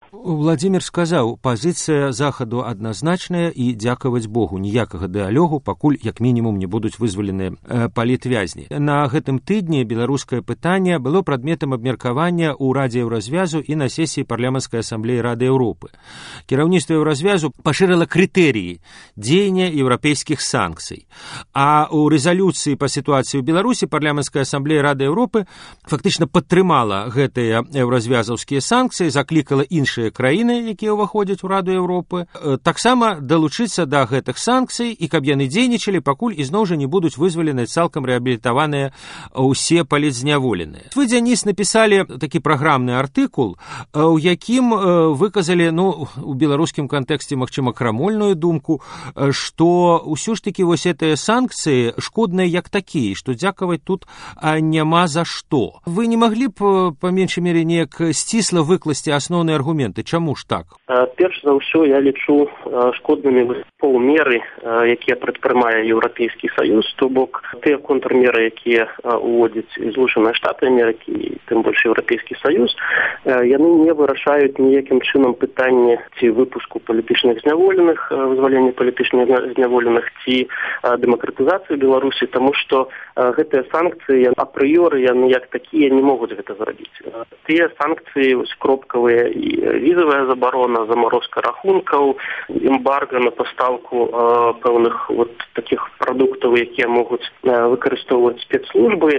Владимир сказаў, пазіцыя захаду адназначная і дзякаваць Богу, ніякага дыалогу, пакуль як мінімум не будуць вызваленыя палітвязні. На гэтым тыдні беларускае пытанне было прадметам абмеркавання ў Радзе Еўразвязу і на сесіі парламенцкай асамблеі Рады Еўропы. Кіраўніцтва Еўразвязу пашырыла крытэрыі дзеяння еўрапейскіх санкцый. А ў рэзалюцыі па сітуацыі ў Беларусі парламенцкая асамблея Рады Еўропы фактычна падтрымала гэтыя еўразвязаўскія санкцыі, заклікала іншыя краіны, якія ўваходзяць у Раду Еўропы, таксама далучыцца да гэтых санкцый і каб яны дзейнічалі, пакуль ізноў жа не будуць вызвалены цалкам рэабілітаваныя ўсе палітзняволеныя. Вы, Дзяніс, напісалі такі праграмны артыкул, у якім выказалі, у беларускім кантэксце, магчыма, крамольную думку, што ўсё ж такі вось гэтыя санкцыі шкодныя як такія, што дзякаваць тут няма за што. Вы не маглі б, па меншай мере, неяк сцісла выкласці асноўныя аргументы? Чаму ж так? Перш за ўсё, я лічу шкоднымі паўмеры, якія прадпрымае Еўрапейскі Саюз, то бок тыя контрмеры, якія уводзяць Злучаныя Штаты Амерыкі і тым больш Еўрапейскі Саюз, яны не вырашаюць ніякім чынам пытанне ці выпуску палітычных зняволеных, вызвалення палітычных зняволеных, ці дэмакратызацыі Беларусі, таму што гэтыя санкцыі апрыёры яны як такія не могуць гэта зрабіць. Тыя санкцыі кропкавыя і візавая забарона, замарозка рахункаў, эмбарго на пастаўку пэўных такіх прадуктаў, якія могуць выкарыстоўваць спецслужбы,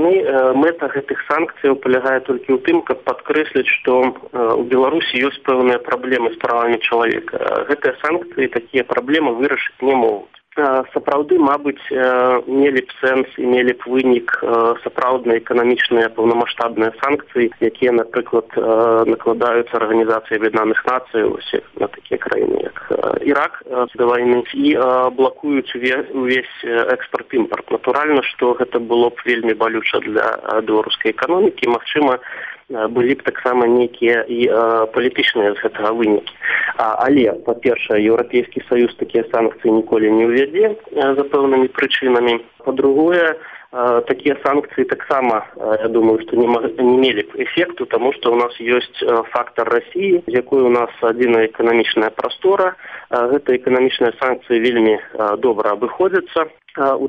мэта гэтых санкцыяў палягае толькі ў тым, каб падкрэсліць, што у Беларусі ёсць пэўныя праблемы з правамі чалавека. Гэтыя санкцыі такія праблемы вырашыць не могуць. Сапраўды, мабыць, мелі б сэнс і мелі б вынік сапраўдныя эканамічныя паўнамаштабныя санкцыі, якія, напрыклад, накладаюцца Арганізацыяй Аб'яднаных Нацый на такія краіны, як Ірак да вайны, і блакуюць увесь экспарт-імпарт. Натуральна, што гэта было б вельмі балюча для беларускай эканомікі, магчыма, былі б таксама нейкія і палітычныя з гэтага вынікі. Але, па-першае, Еўрапейскі Саюз такія санкцыі ніколі не ўвядзе за пэўнымі прычынамі. Па-другое, такія санкцыі таксама, я думаю, што не мелі б эфекту, таму што ў нас ёсць фактар Расіі, з якой у нас адзіная эканамічная прастора. Гэтыя эканамічныя санкцыі вельмі добра абыходзяцца у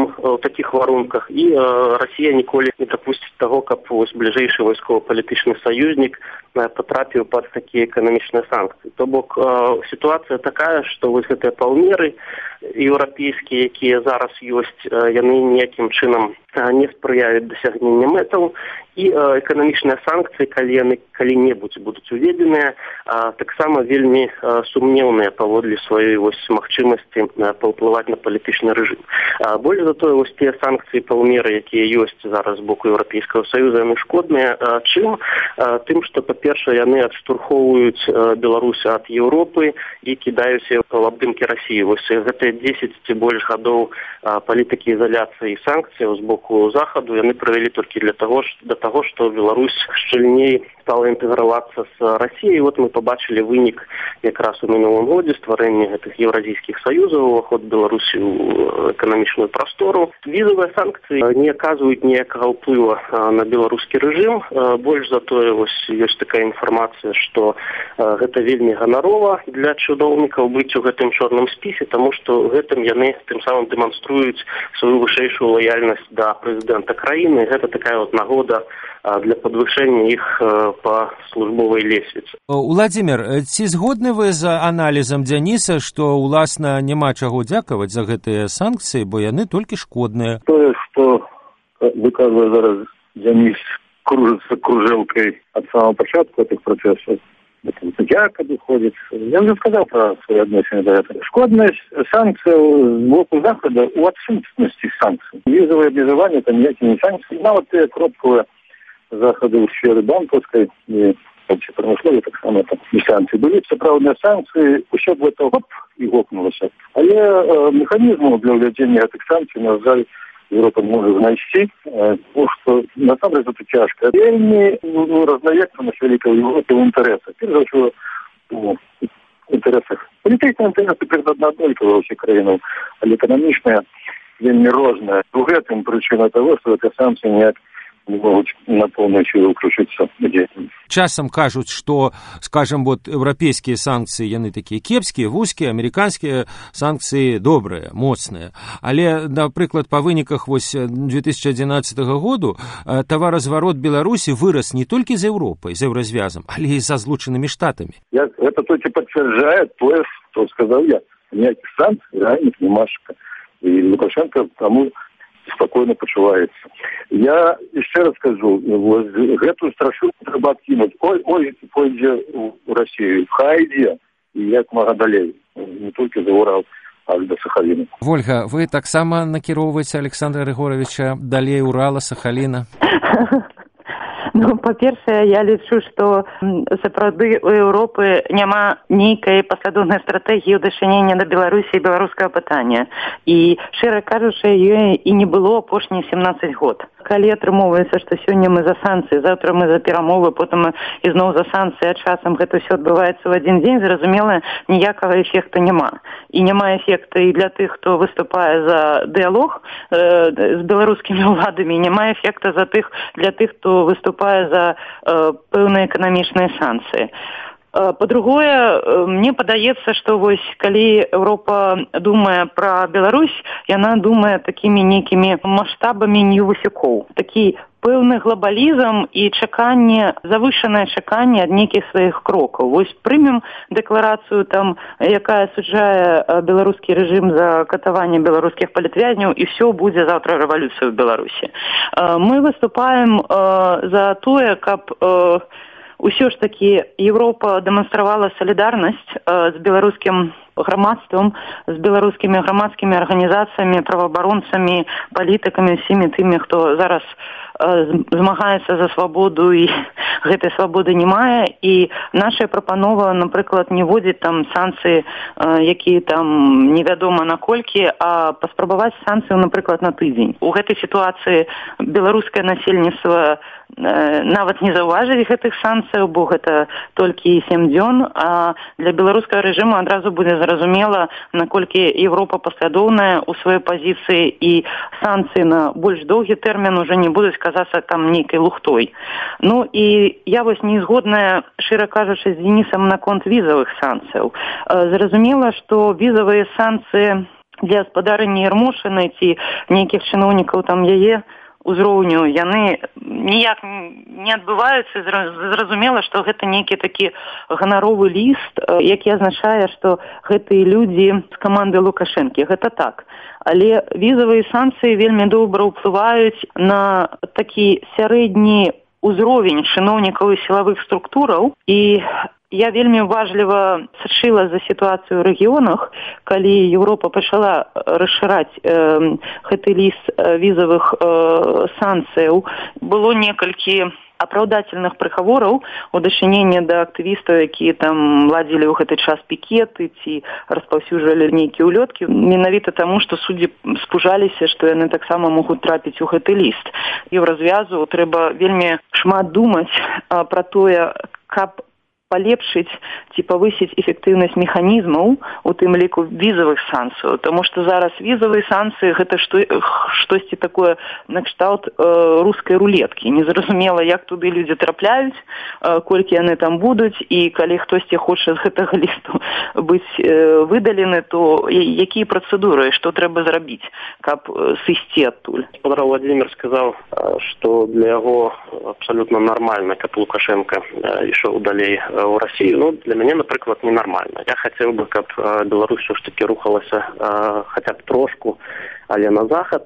такіх варунках, і Расія ніколі не дапусціць таго, каб бліжэйшы вайсково-палітычны саюзнік патрапіў пад такія эканамічныя санкцыі. То бок сітуацыя такая, што вось гэтыя паўмеры еўрапейскія, якія зараз ёсць, яны ніякім чынам не спрыяюць дасягнення мэтаў, і эканамічныя санкцыі, калі яны калі-небудзь будуць уведзеныя, таксама вельмі сумнеўныя паводле сваёй магчымасці паўплываць на палітычны рэжым. Больш за тое, вось тыя санкцыі паўмеры, якія ёсць зараз з боку Еўрапейскага Саюза, яны шкодныя. Чым? Тым, што, па-першае, яны адштурхоўваюць Беларусь ад Еўропы і кідаюць яе ў абдымкі Расіі. Вось гэтыя 10 ці больш гадоў палітыкі ізаляцыі і санкцыяў з боку захаду яны прывялі толькі да таго, што Беларусь шчыльней стала інтэгравацца з Расіяй. Вот мы пабачылі вынік якраз у мінулым годзе стварэння гэтых еўразійскіх саюзаў, уваход Беларусі ў эканамічную прастору. Візавыя санкцыі не аказваюць ніякага ўплыва на беларускі рэжым. Больш за тое, вось ёсць такая інфармацыя, што гэта вельмі ганарова для чыноўнікаў быць у гэтым чорным спісе, таму што гэтым яны тым самым дэманструюць сваю вышэйшую лаяльнасць да прэзідэнта краіны. Гэта такая нагода для падвышэння іх па службовай лесвіцы. Владимир, ці згодны вы з аналізам Дзяніса, што уласна няма чаго дзякаваць за гэтыя санкцыі, бо яны толькі шкодныя? Тое, што выказвае зараз Дзяніс, кружыцца кружэлкай ад самого пачатку гэтых працэсаў, Дзяка выходзіць. Я вже сказаў пра свае адносіны да гэтага. Шкоднасць санкцый з боку Захада ў адсутнасці санкцый. Візавае абмежаванне, там ніякія не санкцыі. Нават тыя кропкавыя захады ў сферы банкаўскай і прамысловай таксама там і санкцыі. Былі сапраўдныя санкцыі, усё б гэта гоп і гопнулася. Але механізму для ўвядзення гэтых санкцый, на жаль, Европа може знайсці, тому що насамрэч це тяжко. Вельмі рознається великої Європи в інтересах. Перш за все, в інтересах. Політичні інтереси прикладно однакові у всіх країнах, але економічні вельмі різні. У гэтым причина того, що ці санкції ніяк не могут на полную силу крушиться. Часам кажуць, што, скажам, вот еўрапейскія санкцыі, яны такія кепскія, вузкія, амерыканскія санкцыі добрыя, моцныя. Але, напрыклад, па выніках 2011 году таваразварот Беларусі вырас не толькі з Еўропай, з Еўразвязам, але і са Злучанымі Штатамі. Это только подтверждает то, что сказал я. Никаких санкций реальных немашка. И Лукашенко тому спокойно почувається. Я ще раз кажу, гэтую страшилку треба откинуть. Ой, пойдзе в Россию. Хай ідзе, і як мага далей. Не толькі за Урал, а до Сахаліна. Вольга, вы таксама накіроўваеце Александра Григоровича далей Урала, Сахаліна? Ну, па-першае, я лічу, што сапраўды у Еўропы няма нейкай паслядоўнай стратэгіі ў дачынення да Беларусі і беларускага пытання. І, шчыра кажучы, ёй і не было апошнія 17 год. Калі атрымоўваецца, што сёння мы за санкцыі, заўтра мы за перамовы, потым ізноў за санкцыі, а часам гэта ўсё адбываецца ў адзін дзень, зразумела, ніякага эфекта няма. І няма эфекта і для тых, хто выступае за дыялог з беларускімі ўладамі, няма эфекта для тых, хто выступае за пэўныя эканамічныя санкцыі. Па-другое, мне падаецца, што вось калі Еўропа думае пра Беларусь, яна думае такімі нейкімі маштабамі невысякоў. Такі пэўны глобалізм і чаканне, завышанае чаканне ад нейкіх сваіх крокаў. Вось прымем дэкларацыю там, якая асуджае беларускі рэжым за катаванне беларускіх палітвязняў, і ўсё будзе заўтра рэвалюцыя ў Беларусі. Мы выступаем за тое, каб ўсё ж такі Еўропа дэманстравала салідарнасць з беларускім грамадствам, з беларускімі грамадскімі арганізацыямі, праваабаронцамі, палітыкамі, усімі тымі, хто зараз змагаецца за свабоду і гэтай свабоды не мае. І наша прапанова, напрыклад, не вводзіць там санкцыі, якія там невядома наколькі, а паспрабаваць санкцыю, напрыклад, на тыдзень. У гэтай сітуацыі беларускае насельніцтва нават не заўважыць гэтых санкцыяў, бо гэта толькі 7 дзён, а для беларускага рэжыму адразу будзе зразумела, наколькі Еўропа паслядоўная ў сваёй пазіцыі, і санкцыі на больш доўгі тэрмін уже не будуць казацца там нейкай лухтой. Ну і я вось не згодная, шчыра кажучы, з Денісам наконт візавых санкцыяў. Зразумела, што візавыя санкцыі для спадарыні Ярмошынай ці нейкіх чыноўнікаў там яе узроўню, яны ніяк не адбываюцца. Зразумела, што гэта нейкі такі ганаровы ліст, які азначае, што гэтыя людзі з каманды Лукашэнкі. Гэта так. Але візавыя санкцыі вельмі добра ўплываюць на такі сярэдні ўзровень чыноўнікаў і сілавых структураў. І я вельмі уважліва сачыла за сітуацыю ў рэгіёнах, калі Еўропа пачала расшыраць гэты ліст візавых санкцыяў. Было некалькі апраўдательных прыгавораў у дачыненні да актывістаў, якія там ладзілі ў гэты час пікеты ці распаўсюджвалі нейкія ўлёткі, менавіта таму, што суддзі спужаліся, што яны таксама могуць трапіць у гэты ліст. Еўразвязу трэба вельмі шмат думаць пра тое, каб палепшыць ці павысіць эфектыўнасць механізмаў, у тым ліку візавых санкцыяў, таму што зараз візавыя санкцыі гэта штосьці такое накшталт рускай рулеткі. Незразумела, як туды людзі трапляюць, колькі яны там будуць, і калі хтосьці хоча з гэтага лісту быць выдалены, то якія працэдуры, што трэба зрабіць, каб сысці адтуль. Гаспадар Владимир сказаў, што для яго абсалютна нармальна, каб Лукашенко ішоў далей у Россию. Ну, для меня, например, ненормально. Я хотел бы, как Беларусь все-таки рухалась хотя бы трошку, але на захад,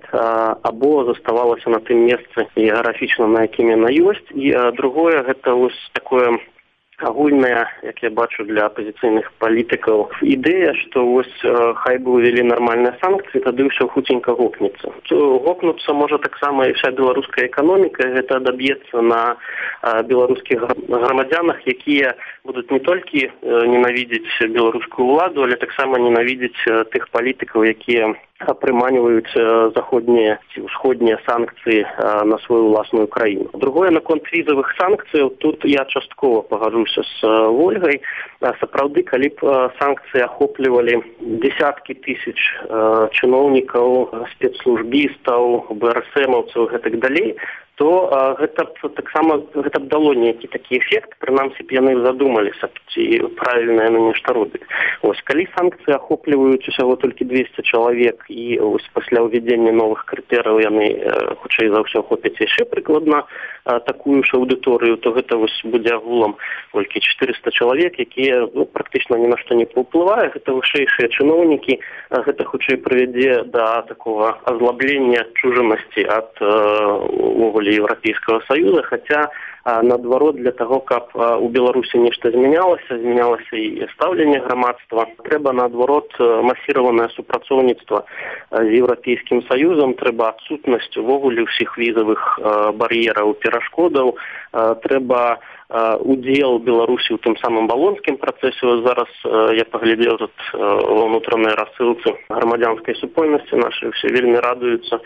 або заставалася на тым месцы геаграфічна, на якім яна ёсць. І другое, гэта вось такое агульная, як я бачу, для апозіцыйных палітыкаў ідэя, што вось хай бы увялі нармальныя санкцыі, тады ўсё хуценька гокнецца. Гокнуцца можа таксама і вся беларуская эканоміка, гэта адаб'ецца на беларускіх грамадзянах, якія будуць не толькі ненавідзець беларускую ўладу, але таксама ненавідзець тых палітыкаў, якія прыманьваюць заходнія ці ўсходнія санкцыі на сваю ўласную краіну. Другое, наконт візавых санкцыяў, тут я часткова пагаджуся з Вольгай. Сапраўды, калі б санкцыі ахоплівалі десяткі тысяч чыноўнікаў, спецслужбістаў, БРСМаўцаў і гэтак далей, то гэта таксама гэта б дало нейкі такі эфект, прынамсі б яны задумаліся, ці правільна яны нешта робяць. Вось калі санкцыі ахопліваюць усяго толькі 200 чалавек і вось пасля ўвядзення новых крытэрыяў яны хутчэй за ўсё охопяць яшчэ прыкладна такую ж аўдыторыю, то гэта вось будзе агулам толькі 400 чалавек, якія практычна ні на што не паўплывае. Гэта вышэйшыя чыноўнікі, гэта хутчэй прывядзе да такого азлаблення адчужанасці ад увогуле Еўрапейскага Саюза, хаця наадварот для таго, каб у Беларусі нешта змянялася і стаўленне грамадства, трэба наадварот масіраванае супрацоўніцтва з Еўрапейскім Саюзам, трэба адсутнасць увогуле ўсіх візавых бар'ераў, перашкодаў, трэба удзел Беларусі ў тым самым балонскім працэсе. Зараз я паглядзеў тут ва ўнутранай рассылцы грамадзянскай супольнасці нашай, все вельмі радуюцца,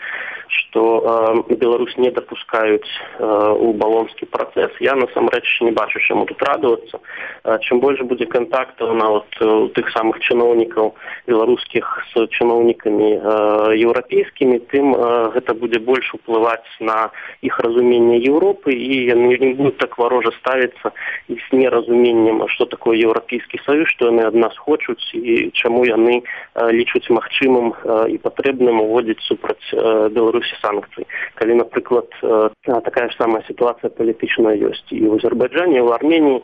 што Беларусь не дапускаюць у балонскі працэс. Я насамрэч не бачу, чаму тут радавацца. Чым больш будзе кантактаў нават у тых самых чыноўнікаў беларускіх з чыноўнікамі еўрапейскімі, тым гэта будзе больш уплываць на іх разуменне Еўропы, і яны не будуць так варожа ставіцца і з неразуменнем, што такое Еўрапейскі Саюз, што яны ад нас хочуць і чаму яны лічуць магчымым і патрэбным уводзіць супраць Беларусі санкцыі. Калі, напрыклад, такая ж самая сітуацыя палітычная ёсць і ў Азербайджане, і ў Арменіі,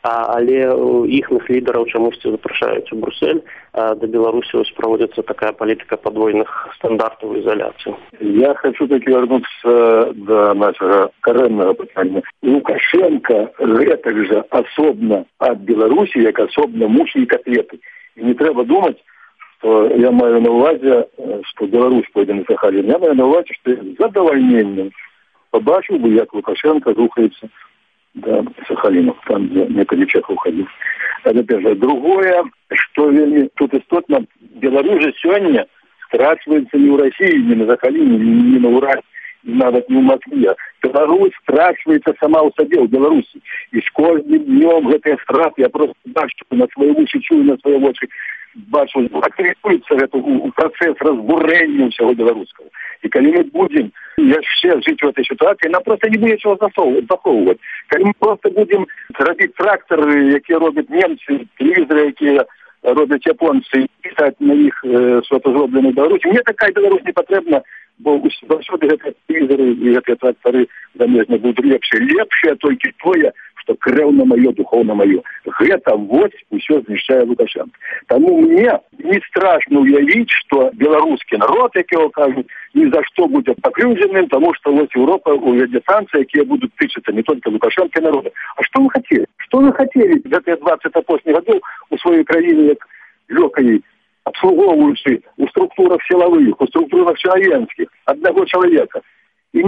але іхных лідараў чамусьці запрашаюць у Брюссель, да Беларусі проводится такая политика подвойных стандартов и изоляции. Я хочу таки вернуться до нашего коренного питания. Лукашенко это же особенно от Беларуси, как особенно муши и котлеты. И не треба думать, что я маю на увазі, что Беларусь пойде на Сахалин. Я маю на увазі, что я з задовольненнем побачив би, як Лукашенко рухается до Сахалина, там, где Медведчук уходил. Это первое. Другое, что тут истотно, Беларусь же сегодня страшивается не в России, не на Сахалине, не на Урале, навіть не в Москве. Беларусь страшивается сама у себе, в Беларуси. И с каждым днем этой страх, я просто бачу на свои уши, чую на свои очи, бачу, активируется этот процесс разбурения всего белорусского. И когда мы будем еще жить в этой ситуации, нам просто не будет чего заховывать. Когда мы просто будем робить тракторы, которые робят немцы, телевизоры, которые робят японцы, и писать на них что-то зробленное в Беларуси, мне такая Беларусь не потребна, бо всюди эти телевизоры и эти тракторы замежные будут лепшие только тое, что кревно мое, духовно мое. Это вот все знищає Лукашенко. Тому мне не страшно уявить, что белорусский народ, как его кажут, ни за что будет покрюженным, потому что вот Европа уведет санкции, которые будут тычиться не только Лукашенко и народу. А что вы хотели? Что вы хотели за эти 20 опошних годов у своей краине, как легкой, обслуговывающей у структурах силовых, у структурах человеческих, одного человека? И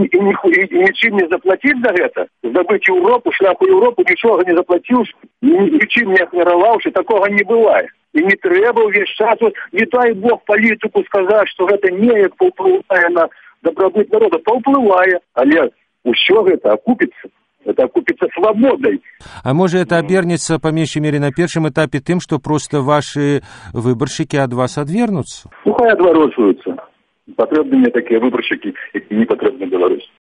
ничем не заплатить за это, здобыть Европу, шляху Европу, ничего не заплатил, ничем не ахмировавши, такого не бывает. И не треба весь час, не дай Бог политику сказать, что это не повпливає на добробыт народа, повпливає, але все это окупится. Это окупится свободой. А может, это обернется, по меньшей мере, на первом этапе тем, что просто ваши выборщики от вас отвернутся? Ну, хай отворачиваются. Потребны мне такие выборщики, які не потрібні Білорусі.